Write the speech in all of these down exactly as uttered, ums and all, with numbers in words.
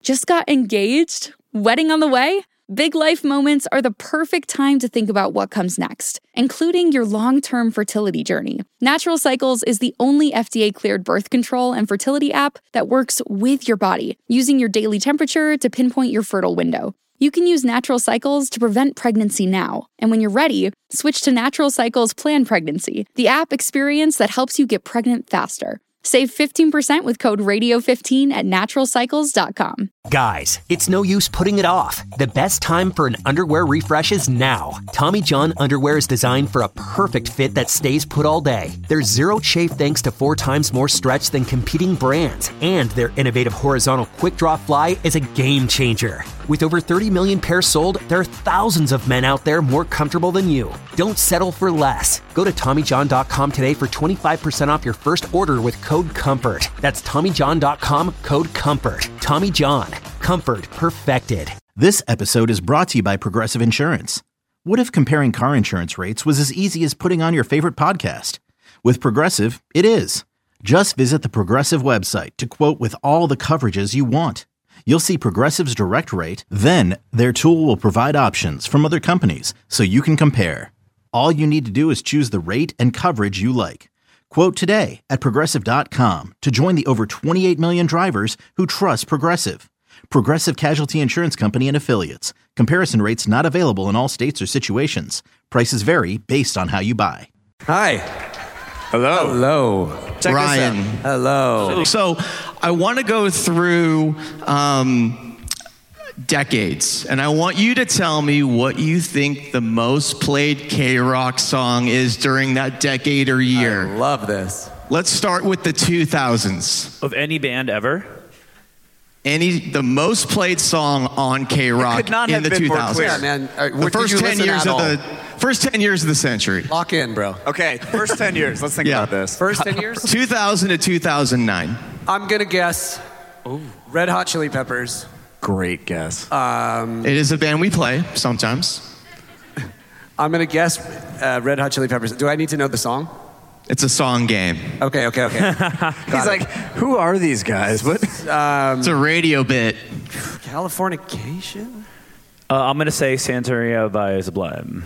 Just got engaged? Wedding on the way? Big life moments are the perfect time to think about what comes next, including your long-term fertility journey. Natural Cycles is the only F D A-cleared birth control and fertility app that works with your body, using your daily temperature to pinpoint your fertile window. You can use Natural Cycles to prevent pregnancy now, and when you're ready, switch to Natural Cycles Plan Pregnancy, the app experience that helps you get pregnant faster. Save fifteen percent with code radio fifteen at natural cycles dot com. Guys, it's no use putting it off. The best time for an underwear refresh is now. Tommy John underwear is designed for a perfect fit that stays put all day. There's zero chafe thanks to four times more stretch than competing brands. And their innovative horizontal quick draw fly is a game changer. With over thirty million pairs sold, there are thousands of men out there more comfortable than you. Don't settle for less. Go to Tommy John dot com today for twenty-five percent off your first order with code COMFORT. That's Tommy John dot com, code COMFORT. Tommy John. Comfort perfected. This episode is brought to you by Progressive Insurance. What if comparing car insurance rates was as easy as putting on your favorite podcast? With Progressive, it is. Just visit the Progressive website to quote with all the coverages you want. You'll see Progressive's direct rate, then their tool will provide options from other companies so you can compare. All you need to do is choose the rate and coverage you like. Quote today at progressive dot com to join the over twenty-eight million drivers who trust Progressive. Progressive Casualty Insurance Company and Affiliates. Comparison rates not available in all states or situations. Prices vary based on how you buy. Hi. Hello. Hello. Check Ryan. this out. Hello. So I want to go through um, decades, and I want you to tell me what you think the most played K-Rock song is during that decade or year. I love this. Let's start with the two thousands. Of any band ever? Any the most played song on K-Rock could not in have the been two more thousands. clear, man. Uh, The what- did first you ten listen years at of all? the first ten years of the century. Lock in, bro. Okay, first ten years. Let's think Yeah. about this. First ten years? two thousand to two thousand nine. I'm going to guess Red Hot Chili Peppers. Great guess. Um, It is a band we play sometimes. I'm going to guess uh, Red Hot Chili Peppers. Do I need to know the song? It's a song game. Okay, okay, okay. He's like, who are these guys? What? Um, It's a radio bit. Californication? Uh, I'm going to say Santeria by Sublime.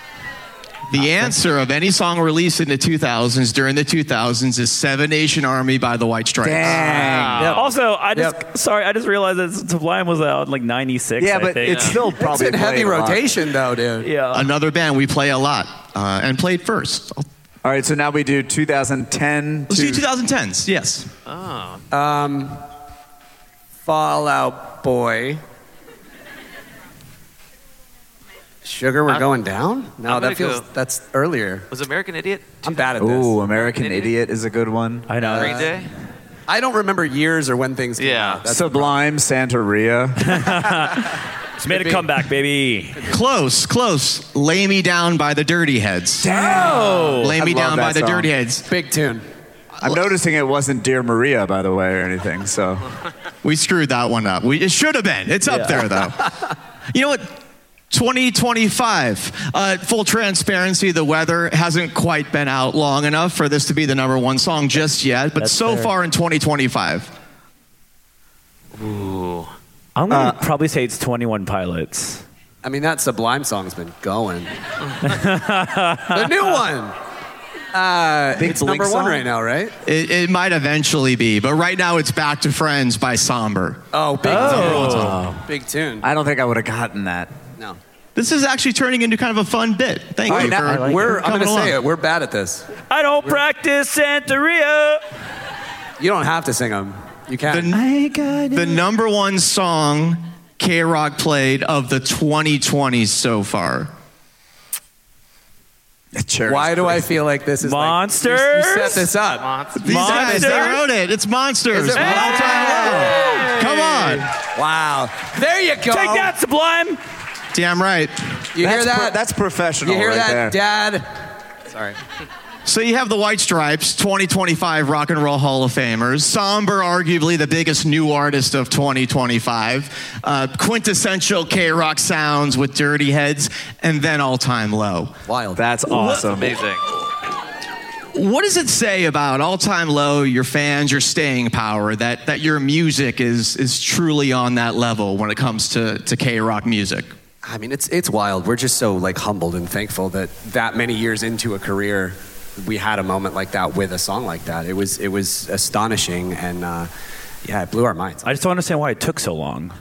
The answer of any song released in the two thousands during the two thousands is Seven Nation Army by the White Stripes. Dang. Yep. Also, I just Yep. sorry, I just realized that Sublime was out in like ninety-six. Yeah, I but think. it's still probably It's in heavy played a lot. rotation, though, dude. yeah. Another band we play a lot uh, and played first. All right, so now we do two thousand ten Let's to do twenty tens, yes. Um, Fallout Boy. Sugar, we're I'm- going down? No, I'm that gonna feels, go- that's earlier. Was American Idiot? I'm bad at this. Ooh, American Idiot. Idiot is a good one. I know. Green Day? I don't remember years or when things came Yeah. out. That's Sublime Santeria. It's made a comeback, baby. Close, close. Lay Me Down by the Dirty Heads. Oh, Lay I Me love Down by that the song. Dirty Heads. big tune. I'm noticing it wasn't Dear Maria, by the way, or anything. So We screwed that one up. We, it should have been. It's up there, though. You know what? twenty twenty-five. Uh, full transparency, the weather hasn't quite been out long enough for this to be the number one song just yet, but That's so fair. far in twenty twenty-five. Ooh. I'm going to probably say it's twenty-one Pilots. I mean, that Sublime song's been going. The new one. Uh, Big it's Blink number one song? right now, right? It, it might eventually be, but right now it's Back to Friends by Somber. Oh, big Oh. tune. Big tune. I don't think I would have gotten that. No. This is actually turning into kind of a fun bit. Thank All you right, for now, we're, I'm coming going to say along. it. We're bad at this. I don't practice Santeria. You don't have to sing them. You can. The, the number one song K-Rock played of the twenty twenties so far. Why do I feel like this is Monsters? Like, you, you set this up. Monsters. These guys, they Monsters? wrote it. It's Monsters. Is it All Monsters? time low. Come on. Wow. There you go. Take that, Sublime. Damn right. You hear That's that? pro- that's professional You hear right that, there. Dad? Sorry. So you have the White Stripes, twenty twenty-five Rock and Roll Hall of Famers. Somber, arguably the biggest new artist of twenty twenty-five. Uh, quintessential K-Rock sounds with Dirty Heads, and then All Time Low. Wild. That's awesome. Amazing. what does it say about All Time Low, your fans, your staying power, that that your music is is truly on that level when it comes to to K-Rock music? I mean, it's it's wild. We're just so like humbled and thankful that that many years into a career, we had a moment like that with a song like that. It was it was astonishing, and uh, yeah, it blew our minds. I just don't understand why it took so long.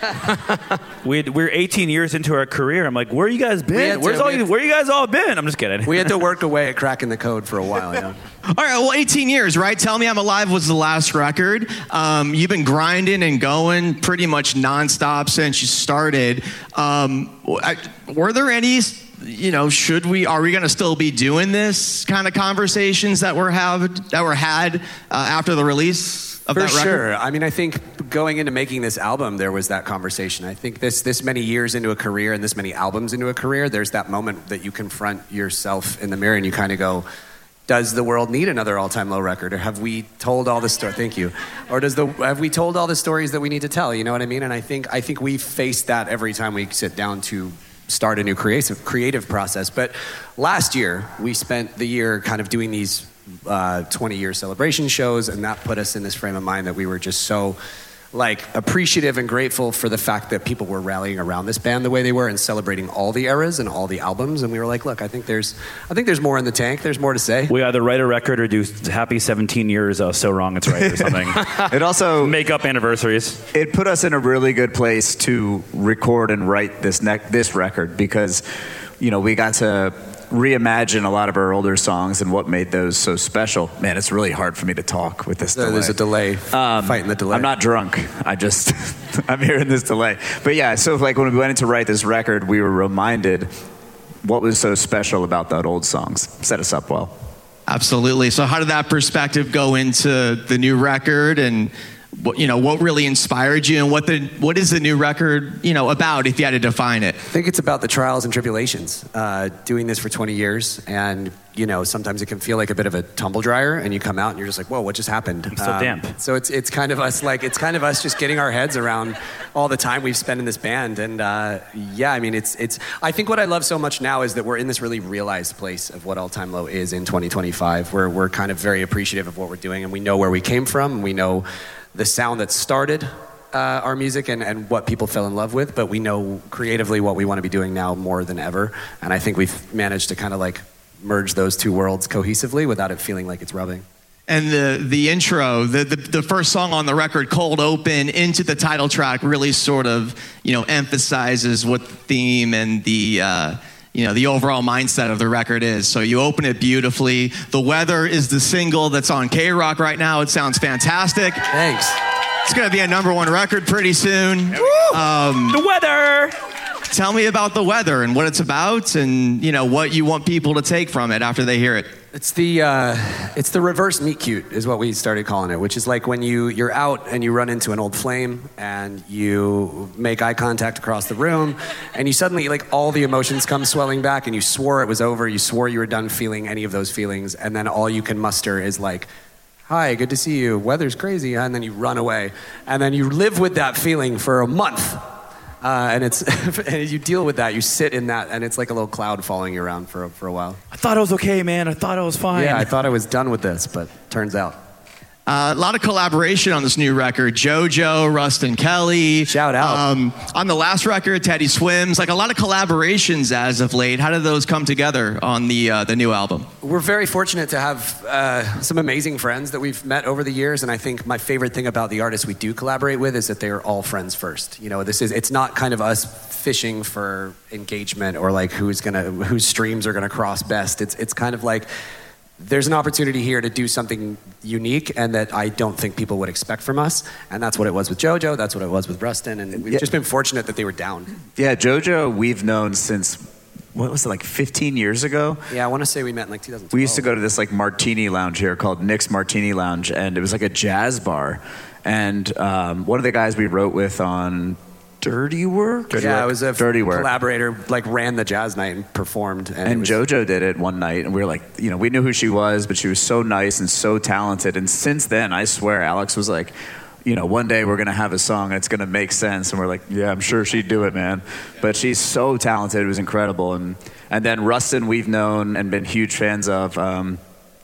we had, we're eighteen years into our career. I'm like, where you guys been? to- Where's all we you? had- Where you guys all been? I'm just kidding. We had to work away at cracking the code for a while. Yeah. All right, well, eighteen years, right? Tell Me I'm Alive was the last record. Um, you've been grinding and going pretty much nonstop since you started. Um, I, were there any, you know, should we, are we going to still be doing this kind of conversations that were have that were had uh, after the release of For that record? sure. I mean, I think going into making this album, there was that conversation. I think this this many years into a career and this many albums into a career, there's that moment that you confront yourself in the mirror and you kind of go, does the world need another All Time Low record, or have we told all the stories? Thank you. Or does the have we told all the stories that we need to tell? You know what I mean? And I think I think we face that every time we sit down to start a new creative creative process. But last year we spent the year kind of doing these uh, twenty year celebration shows, and that put us in this frame of mind that we were just so like appreciative and grateful for the fact that people were rallying around this band the way they were and celebrating all the eras and all the albums. And we were like, look, I think there's, I think there's more in the tank. There's more to say. We either write a record or do happy seventeen years of So Wrong It's Right or something. It also Make up anniversaries. it put us in a really good place to record and write this ne- this record because, you know, we got to reimagine a lot of our older songs and what made those so special. Man, it's really hard for me to talk with this So delay. there's a delay, Um, fighting the delay. I'm not drunk. I just, I'm hearing this delay. But yeah, so like when we went in to write this record, we were reminded what was so special about that old songs. Set us up well. Absolutely. So how did that perspective go into the new record, and what, you know, what really inspired you, and what the what is the new record, you know, about, if you had to define it? I think it's about the trials and tribulations. Uh, doing this for twenty years, and you know, sometimes it can feel like a bit of a tumble dryer, and you come out and you're just like, whoa, what just happened? I'm so damp. So it's it's kind of us like it's kind of us just getting our heads around all the time we've spent in this band, and uh, yeah, I mean, it's it's. I think what I love so much now is that we're in this really realized place of what All Time Low is in twenty twenty-five. Where we're kind of very appreciative of what we're doing, and we know where we came from, and we know the sound that started uh, our music and, and what people fell in love with, but we know creatively what we want to be doing now more than ever. And I think we've managed to kind of like merge those two worlds cohesively without it feeling like it's rubbing. And the the intro, the, the the first song on the record, Cold Open, into the title track, really sort of, you know, emphasizes what the theme and the uh, you know, the overall mindset of the record is. So you open it beautifully. The Weather is the single that's on K-Rock right now. It sounds fantastic. Thanks. It's going to be a number one record pretty soon. Um, The weather. tell me about The Weather and what it's about, and, you know, what you want people to take from it after they hear it. It's the uh, it's the reverse meet cute is what we started calling it, which is like when you you're out and you run into an old flame and you make eye contact across the room, and you suddenly like all the emotions come swelling back, and you swore it was over, you swore you were done feeling any of those feelings, and then all you can muster is like, hi, good to see you, weather's crazy, and then you run away, and then you live with that feeling for a month. Uh, and it's and you deal with that. You sit in that, and it's like a little cloud following you around for for a while. I thought I was okay, man. I thought I was fine. Yeah, I thought I was done with this, but turns out. Uh, a lot of collaboration on this new record. JoJo, Rustin Kelly. Shout out. Um, on the last record, Teddy Swims. Like a lot of collaborations as of late. How did those come together on the uh, the new album? We're very fortunate to have uh, some amazing friends that we've met over the years, and I think my favorite thing about the artists we do collaborate with is that they are all friends first. You know, this is it's not kind of us fishing for engagement or like who's gonna whose streams are gonna cross best. It's it's kind of like, there's an opportunity here to do something unique and that I don't think people would expect from us. And that's what it was with JoJo. That's what it was with Rustin. And we've Yeah. just been fortunate that they were down. Yeah, JoJo, we've known since, what was it, like fifteen years ago? Yeah, I want to say we met in like two thousand twelve. We used to go to this like martini lounge here called Nick's Martini Lounge, and it was like a jazz bar. And um, one of the guys we wrote with on Dirty Work? Dirty yeah, Work? I was a Dirty Work. collaborator, like ran the jazz night and performed. And, And it was, JoJo did it one night, and we were like, you know, we knew who she was, but she was so nice and so talented. And since then, I swear, Alex was like, you know, one day we're going to have a song and it's going to make sense. And we're like, yeah, I'm sure she'd do it, man. But she's so talented. It was incredible. And and then Rustin, we've known and been huge fans of. Um,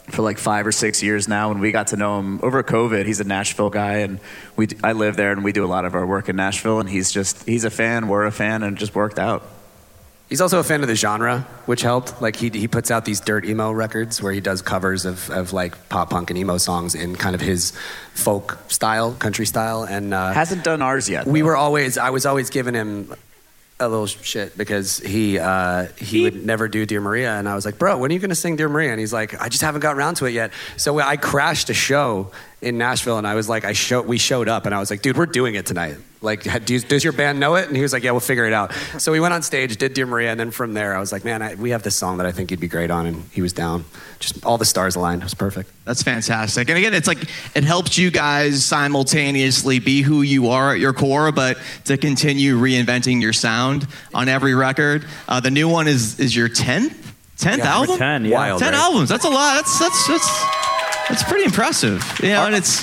for like five or six years now, and we got to know him over COVID. He's a Nashville guy, and we I live there, and we do a lot of our work in Nashville, and he's just he's a fan, we're a fan, and it just worked out. He's also a fan of the genre, which helped. Like he he puts out these dirt emo records where he does covers of, of like pop punk and emo songs in kind of his folk style, country style, and uh, hasn't done ours yet. We though. were always I was always giving him a little shit because he uh, he would never do Dear Maria, and I was like, bro, when are you gonna sing Dear Maria? And he's like, I just haven't gotten around to it yet. So I crashed a show in Nashville, and I was like, I show we showed up, and I was like, dude, we're doing it tonight. Like, do you, does your band know it? And he was like, yeah, we'll figure it out. So we went on stage, did Dear Maria, and then from there, I was like, man, I, we have this song that I think you'd be great on, and he was down. Just all the stars aligned. It was perfect. That's fantastic. And again, it's like it helps you guys simultaneously be who you are at your core, but to continue reinventing your sound on every record. Uh, the new one is is your tenth tenth Yeah, album. ten, yeah. Wild, ten right? albums. That's a lot. That's that's that's that's pretty impressive. You know, and it's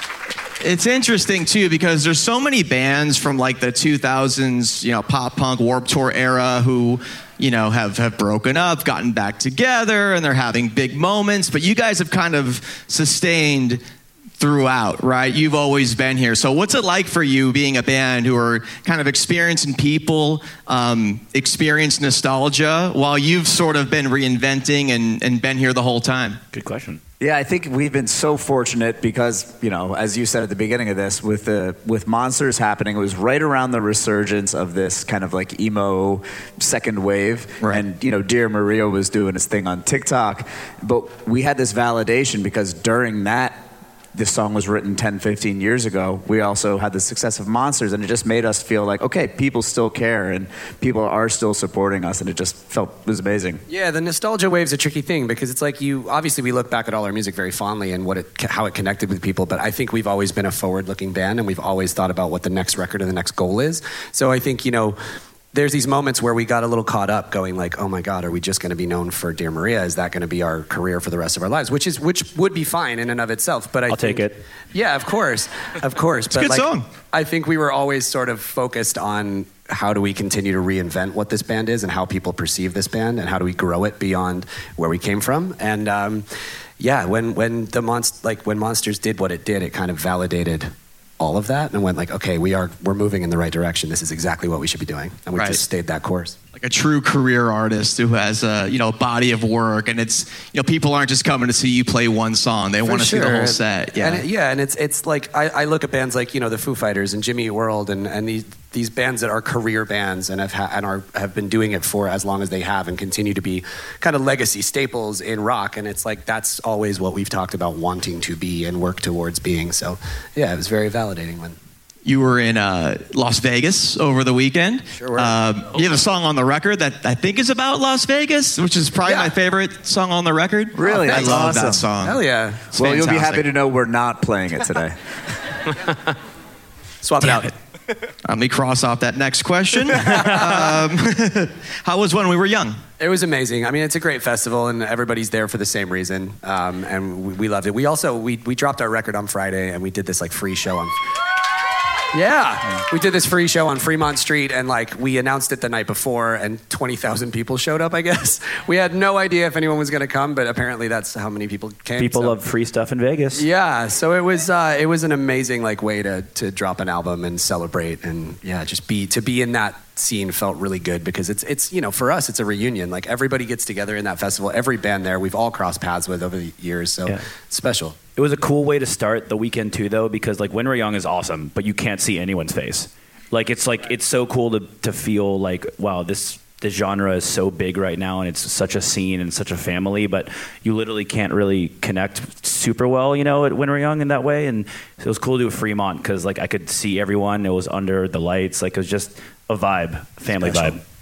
it's interesting too because there's so many bands from like the two thousands, you know, pop punk Warped Tour era who, you know, have have broken up, gotten back together, and they're having big moments. But you guys have kind of sustained throughout, right? You've always been here. So what's it like for you being a band who are kind of experiencing people, um, experience nostalgia while you've sort of been reinventing and, and been here the whole time? Good question. Yeah, I think we've been so fortunate because, you know, as you said at the beginning of this, with the with Monsters happening, it was right around the resurgence of this kind of like emo second wave. Right. And, you know, Dear Maria was doing his thing on TikTok. But we had this validation because during that, this song was written ten, fifteen years ago. We also had the success of Monsters, and it just made us feel like, okay, people still care, and people are still supporting us, and it just felt, it was amazing. Yeah, the nostalgia wave's a tricky thing because it's like you, obviously we look back at all our music very fondly and what it, how it connected with people, but I think we've always been a forward-looking band, and we've always thought about what the next record and the next goal is. So I think, you know, there's these moments where we got a little caught up going like, oh my God, are we just going to be known for Dear Maria? Is that going to be our career for the rest of our lives? Which is which would be fine in and of itself. But I I'll think, take it. Yeah, of course. Of course. It's a but good like, song. I think we were always sort of focused on how do we continue to reinvent what this band is and how people perceive this band and how do we grow it beyond where we came from. And um, yeah, when when the monst- like when Monsters did what it did, it kind of validated all of that and went like, okay, we are we're moving in the right direction. This is exactly what we should be doing, and we Right. just stayed that course. Like a true career artist who has a, you know, body of work, and it's, you know, people aren't just coming to see you play one song. They want to see the whole set. Yeah. And it, yeah, and it's it's like I, I look at bands like, you know, the Foo Fighters and Jimmy Eat World and, and these these bands that are career bands and have ha- and are have been doing it for as long as they have and continue to be kind of legacy staples in rock. And it's like that's always what we've talked about wanting to be and work towards being. So yeah, it was very validating when. You were in uh, Las Vegas over the weekend. Sure were. Um, you have a song on the record that I think is about Las Vegas, which is probably Yeah. my favorite song on the record. Really? I That's love awesome. that song. Hell yeah. It's Well, you'll be fantastic. happy to know we're not playing it today. Swap it Damn out. it. Let me cross off that next question. um, how was When We Were Young? It was amazing. I mean, it's a great festival, and everybody's there for the same reason. Um, and we, we loved it. We also we we dropped our record on Friday, and we did this like free show on. Yeah, we did this free show on Fremont Street, and like we announced it the night before, and twenty thousand people showed up. I guess we had no idea if anyone was going to come, but apparently that's how many people came. People so. love free stuff in Vegas. Yeah, so it was uh, it was an amazing like way to to drop an album and celebrate, and yeah, just be to be in that scene felt really good because it's it's you know for us it's a reunion. Like everybody gets together in that festival. Every band there we've all crossed paths with over the years, so Yeah. it's special. It was a cool way to start the weekend too, though, because like When We're Young is awesome, but you can't see anyone's face. Like it's like it's so cool to to feel like wow, this this genre is so big right now, and it's such a scene and such a family, but you literally can't really connect super well, you know, at When We're Young in that way. And it was cool to do a Fremont because like I could see everyone. It was under the lights, like it was just a vibe, family Special. vibe.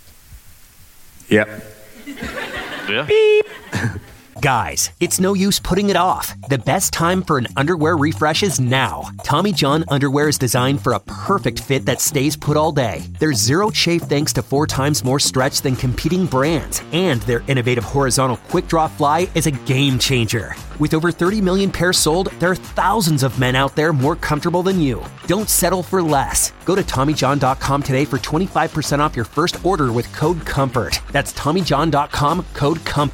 Yep. Yeah. Guys, it's no use putting it off. The best time for an underwear refresh is now. Tommy John underwear is designed for a perfect fit that stays put all day. There's zero chafe thanks to four times more stretch than competing brands. And their innovative horizontal quick draw fly is a game changer. With over thirty million pairs sold, there are thousands of men out there more comfortable than you. Don't settle for less. Go to Tommy John dot com today for twenty-five percent off your first order with code COMFORT. That's Tommy John dot com, code COMFORT.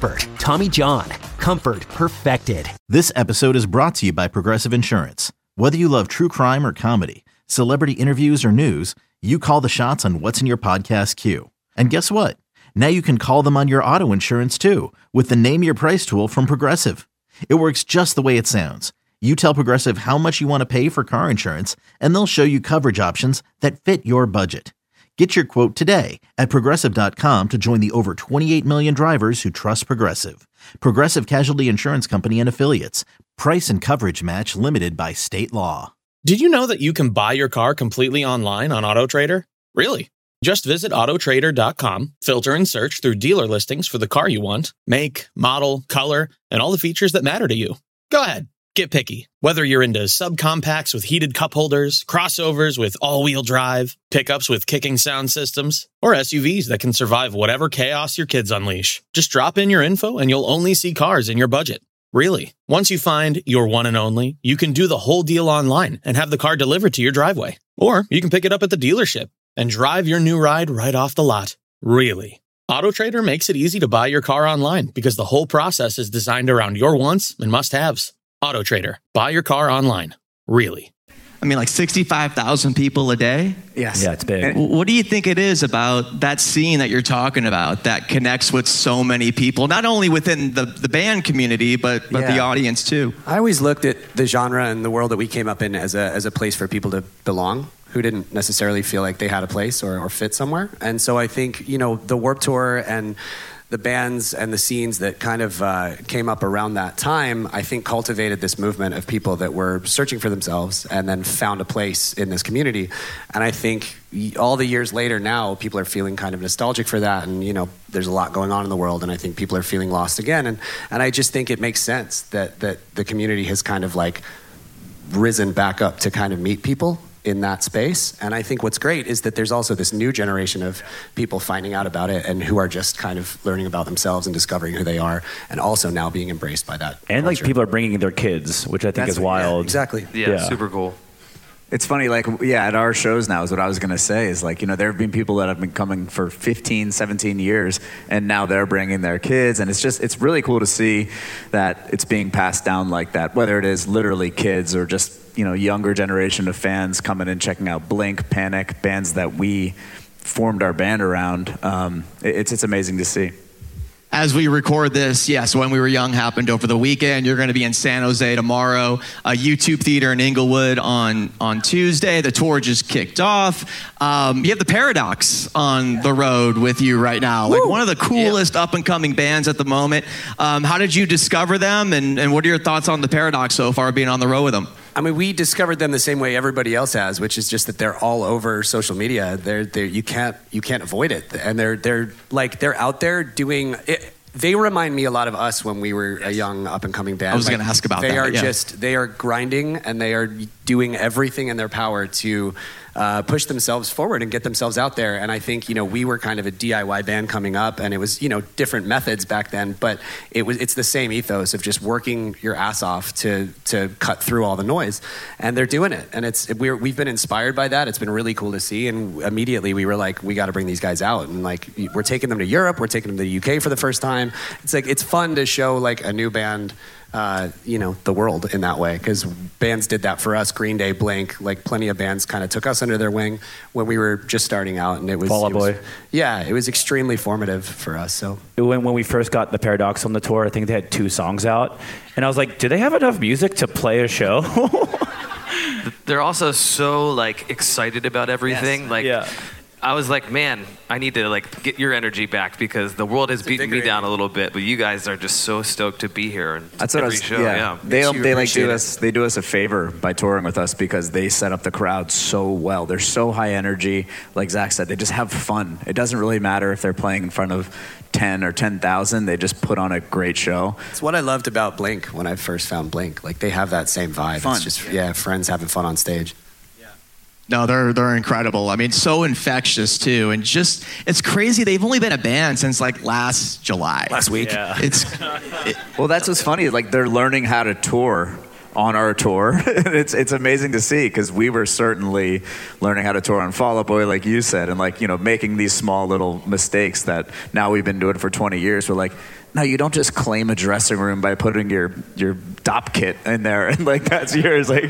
Tommy John, comfort perfected. This episode is brought to you by Progressive Insurance. Whether you love true crime or comedy, celebrity interviews or news, you call the shots on what's in your podcast queue. And guess what? Now you can call them on your auto insurance too with the Name Your Price tool from Progressive. It works just the way it sounds. You tell Progressive how much you want to pay for car insurance, and they'll show you coverage options that fit your budget. Get your quote today at Progressive dot com to join the over twenty-eight million drivers who trust Progressive. Progressive Casualty Insurance Company and Affiliates. Price and coverage match limited by state law. Did you know that you can buy your car completely online on AutoTrader? Really? Just visit Auto Trader dot com, filter and search through dealer listings for the car you want, make, model, color, and all the features that matter to you. Go ahead. Get picky. Whether you're into subcompacts with heated cup holders, crossovers with all-wheel drive, pickups with kicking sound systems, or S U Vs that can survive whatever chaos your kids unleash. Just drop in your info and you'll only see cars in your budget. Really. Once you find your one and only, you can do the whole deal online and have the car delivered to your driveway. Or you can pick it up at the dealership and drive your new ride right off the lot. Really. AutoTrader makes it easy to buy your car online because the whole process is designed around your wants and must-haves. AutoTrader. Buy your car online. Really. I mean, like sixty-five thousand people a day? Yes. Yeah, it's big. W- What do you think it is about that scene that you're talking about that connects with so many people, not only within the, the band community, but, but the Yeah. audience too? I always looked at the genre and the world that we came up in as a as a place for people to belong, who didn't necessarily feel like they had a place or, or fit somewhere. And so I think, you know, the Warped Tour and the bands and the scenes that kind of uh, came up around that time, I think cultivated this movement of people that were searching for themselves and then found a place in this community. And I think all the years later now, people are feeling kind of nostalgic for that. And, you know, there's a lot going on in the world, and I think people are feeling lost again. And, and I just think it makes sense that, that the community has kind of like risen back up to kind of meet people in that space. And I think what's great is that there's also this new generation of people finding out about it and who are just kind of learning about themselves and discovering who they are, and also now being embraced by that And culture. like people are bringing their kids, which I think That's is what- yeah, wild. exactly. Yeah, Yeah. super cool. It's funny, like, yeah, at our shows now is what I was going to say is like, you know, there have been people that have been coming for fifteen, seventeen years, and now they're bringing their kids. And it's just, it's really cool to see that it's being passed down like that, whether it is literally kids or just, you know, younger generation of fans coming and checking out Blink, Panic, bands that we formed our band around. Um, it's, it's amazing to see. As we record this, yes, When We Were Young happened over the weekend. You're going to be in San Jose tomorrow, a YouTube Theater in Inglewood on, on Tuesday. The tour just kicked off. Um, you have the Paradox on the road with you right now, like one of the coolest up-and-coming bands at the moment. Um, how did you discover them, and, and what are your thoughts on the Paradox so far, being on the road with them? I mean, we discovered them the same way everybody else has, which is just that they're all over social media. They're, they're you can't you can't avoid it, and they're they're like they're out there doing it. They remind me a lot of us when we were a young up and coming band. I was Like, going to ask about they that. are yeah. just they are grinding, and they are doing everything in their power to uh, push themselves forward and get themselves out there. And I think, you know, we were kind of a D I Y band coming up, and it was, you know, different methods back then, but it was it's the same ethos of just working your ass off to to cut through all the noise. And they're doing it, and it's we're we've been inspired by that. It's been really cool to see, and immediately we were like, we got to bring these guys out, and like we're taking them to Europe, we're taking them to the U K for the first time. It's like it's fun to show like a new band, uh, you know, the world in that way, because bands did that for us. Green Day, Blink, like plenty of bands kind of took us under their wing when we were just starting out, and it was, Fall Out it was Boy. yeah, it was extremely formative for us. So When, when we first got the Paradox on the tour, I think they had two songs out. And I was like, do they have enough music to play a show? They're also so like excited about everything. Like, Yeah. I was like, man, I need to like get your energy back because the world has beaten me down a little bit, but you guys are just so stoked to be here. And That's what I every was, show, yeah. yeah. They Makes you they like appreciate do it. us they do us a favor by touring with us because they set up the crowd so well. They're so high energy, like Zach said. They just have fun. It doesn't really matter if they're playing in front of ten or ten thousand. They just put on a great show. it's what I loved about Blink when I first found Blink. Like they have that same vibe. Fun. It's just yeah, friends having fun on stage. No, they're they're incredible. I mean, so infectious too, and just it's crazy. They've only been a band since like last July. Last week. Yeah. It's Well, that's what's funny. Like they're learning how to tour on our tour. it's it's amazing to see because we were certainly learning how to tour on Fall Out Boy, like you said, and like, you know, making these small little mistakes that now we've been doing for twenty years. We're like, no, you don't just claim a dressing room by putting your your dop kit in there and like that's yours. Like,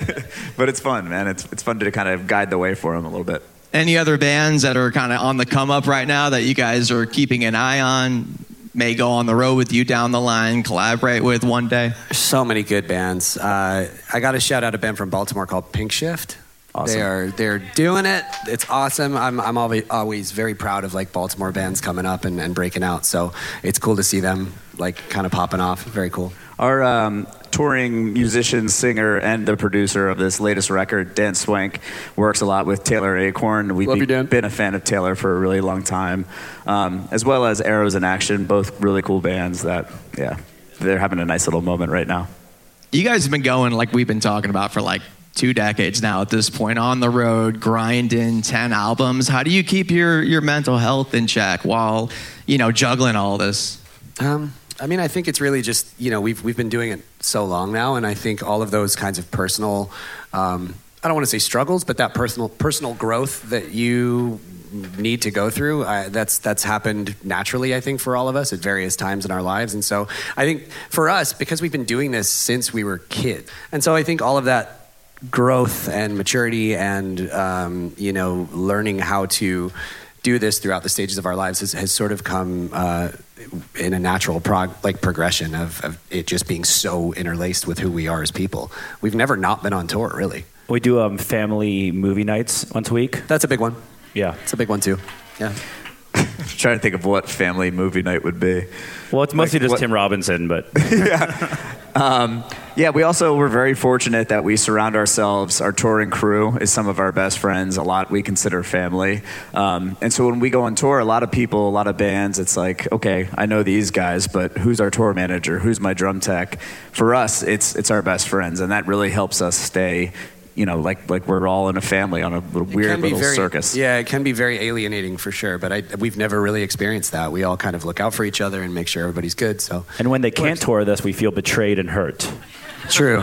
but it's fun, man. It's it's fun to kind of guide the way for them a little bit. Any other bands that are kind of on the come up right now that you guys are keeping an eye on? May go on the road with you down the line, collaborate with one day? So many good bands. Uh, I got a shout out a band from Baltimore called Pink Shift. Awesome. They are they're doing it. It's awesome. I'm I'm always always very proud of like Baltimore bands coming up and, and breaking out. So it's cool to see them like kind of popping off. Very cool. Our um, touring musician, singer, and the producer of this latest record, Dan Swank, works a lot with Taylor Acorn. We've Love you, Dan. been a fan of Taylor for a really long time, um, as well as Arrows in Action, both really cool bands that, yeah, they're having a nice little moment right now. You guys have been going, like we've been talking about, for like two decades now at this point, on the road, grinding ten albums. How do you keep your, your mental health in check while, you know, juggling all this? Um... I mean, I think it's really just, you know, we've we've been doing it so long now, and I think all of those kinds of personal, um, I don't want to say struggles, but that personal personal growth that you need to go through, uh, that's that's happened naturally, I think, for all of us at various times in our lives. And so I think for us, because we've been doing this since we were kids, and so I think all of that growth and maturity and, um, you know, learning how to do this throughout the stages of our lives has, has sort of come uh, in a natural prog- like progression of, of it just being so interlaced with who we are as people. We've never not been on tour, really. We do um, family movie nights once a week. That's a big one. Yeah. It's a big one, too. Yeah. I'm trying to think of what family movie night would be. Well, it's mostly Like, just what- Tim Robinson, but... yeah. Um, yeah, we also were very fortunate that we surround ourselves, our touring crew is some of our best friends, a lot we consider family. Um, and so when we go on tour, a lot of people, a lot of bands, it's like, okay, I know these guys, but who's our tour manager? Who's my drum tech? For us, it's it's our best friends, and that really helps us stay, you know, like like we're all in a family on a little weird little very, circus. Yeah, it can be very alienating for sure, but I, we've never really experienced that. We all kind of look out for each other and make sure everybody's good. So, and when they can't tour with us, we feel betrayed and hurt. True.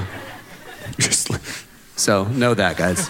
So know that, guys.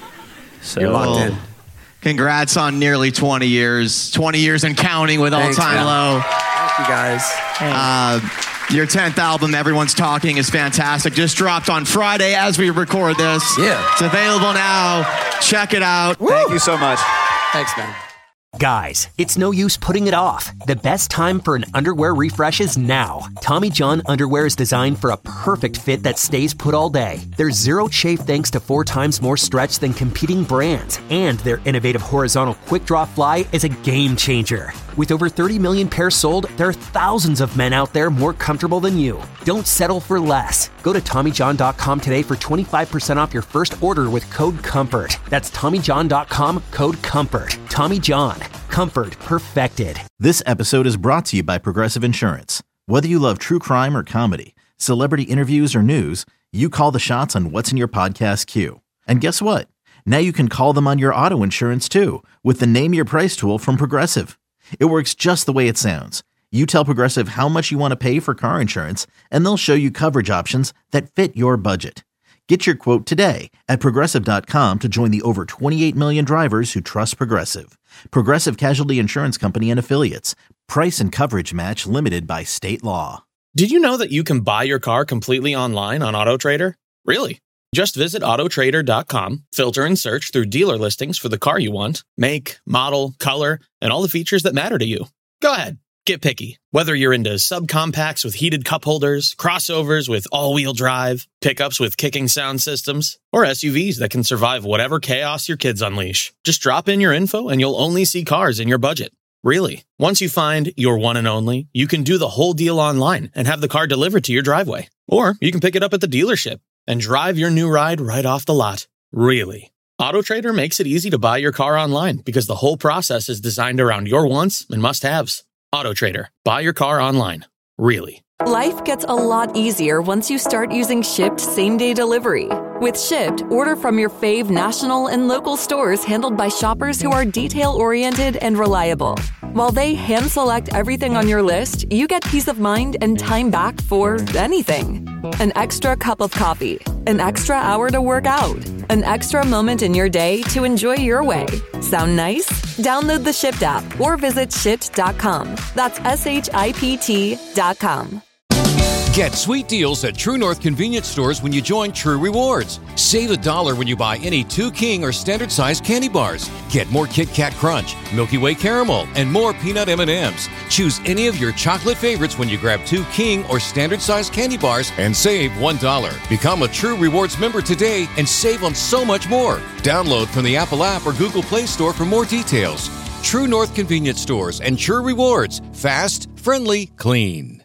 So You're locked in. Congrats on nearly twenty years, twenty years and counting with Thanks, All Time man. Low. Thank you, guys. Uh, your tenth album, Everyone's Talking, is fantastic. Just dropped on Friday as we record this. Yeah. It's available now. Check it out. Woo! Thank you so much. Thanks, man. Guys, it's no use putting it off. The best time for an underwear refresh is now. Tommy John underwear is designed for a perfect fit that stays put all day. There's zero chafe thanks to four times more stretch than competing brands. And their innovative horizontal quick draw fly is a game changer. With over thirty million pairs sold, there are thousands of men out there more comfortable than you. Don't settle for less. Go to Tommy John dot com today for twenty-five percent off your first order with code COMFORT. That's Tommy John dot com, code COMFORT. Tommy John. Comfort perfected. This episode is brought to you by Progressive Insurance. Whether you love true crime or comedy, celebrity interviews or news, you call the shots on what's in your podcast queue. And guess what? Now you can call them on your auto insurance too with the Name Your Price tool from Progressive. It works just the way it sounds. You tell Progressive how much you want to pay for car insurance, and they'll show you coverage options that fit your budget. Get your quote today at Progressive dot com to join the over twenty-eight million drivers who trust Progressive. Progressive Casualty Insurance Company and Affiliates. Price and coverage match limited by state law. Did you know that you can buy your car completely online on AutoTrader? Really? Just visit Auto Trader dot com, filter and search through dealer listings for the car you want, make, model, color, and all the features that matter to you. Go ahead. Get picky. Whether you're into subcompacts with heated cup holders, crossovers with all-wheel drive, pickups with kicking sound systems, or S U Vs that can survive whatever chaos your kids unleash. Just drop in your info and you'll only see cars in your budget. Really. Once you find your one and only, you can do the whole deal online and have the car delivered to your driveway. Or you can pick it up at the dealership and drive your new ride right off the lot. Really. AutoTrader makes it easy to buy your car online because the whole process is designed around your wants and must-haves. AutoTrader. Buy your car online. Really. Life gets a lot easier once you start using Shipt same-day delivery. With Shipt, order from your fave national and local stores handled by shoppers who are detail-oriented and reliable. While they hand-select everything on your list, you get peace of mind and time back for anything. An extra cup of coffee, an extra hour to work out, an extra moment in your day to enjoy your way. Sound nice? Download the Shipt app or visit shipt dot com. That's S H I P T dot com. Get sweet deals at True North convenience stores when you join True Rewards. Save a dollar when you buy any two King or standard size candy bars. Get more Kit Kat Crunch, Milky Way Caramel, and more peanut M and M's. Choose any of your chocolate favorites when you grab two King or standard size candy bars and save one dollar. Become a True Rewards member today and save on so much more. Download from the Apple app or Google Play Store for more details. True North convenience stores and True Rewards. Fast, friendly, clean.